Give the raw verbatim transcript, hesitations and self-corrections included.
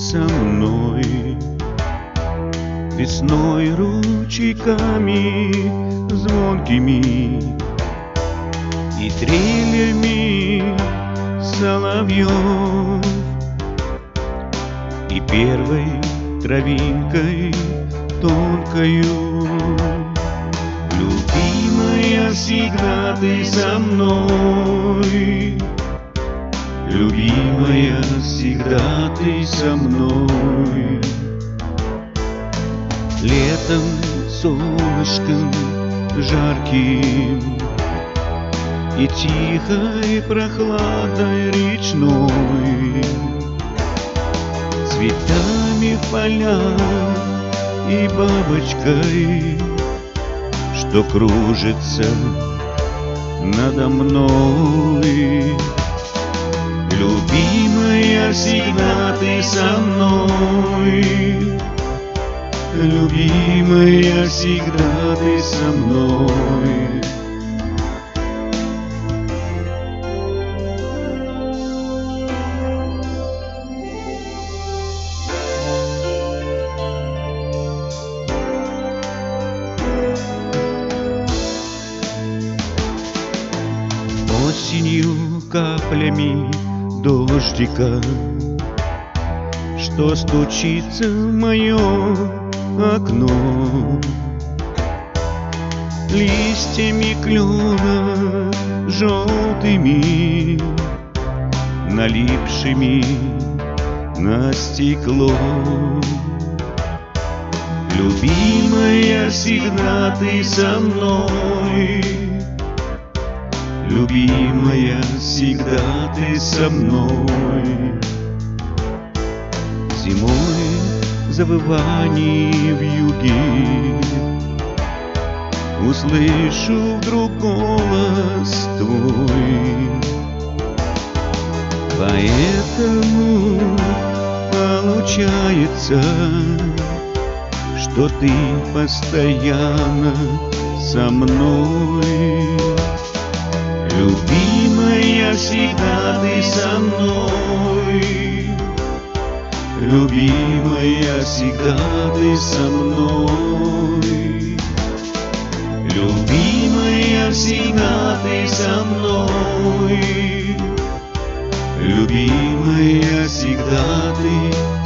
со мной. Весной ручейками звонкими и трелями соловьев, и первой травинкой тонкою. Любимая, всегда ты со мной. Любимая, всегда ты со мной. Летом солнышком жарким и тихой прохладой речной, цветами в полях и бабочкой, что кружится надо мной. Любимая, всегда ты со мной. Любимая, всегда ты со мной. Осенью каплями дождика, что стучится в мое окно, листьями клена желтыми, налипшими на стекло. Любимая, всегда ты со мной. Любимая, всегда ты со мной. Зимой завываний вьюги услышу вдруг голос твой. Поэтому получается, что ты постоянно со мной. Любимая, всегда ты со мной. Любимая, всегда ты со мной. Любимая, всегда ты со мной. Любимая, всегда ты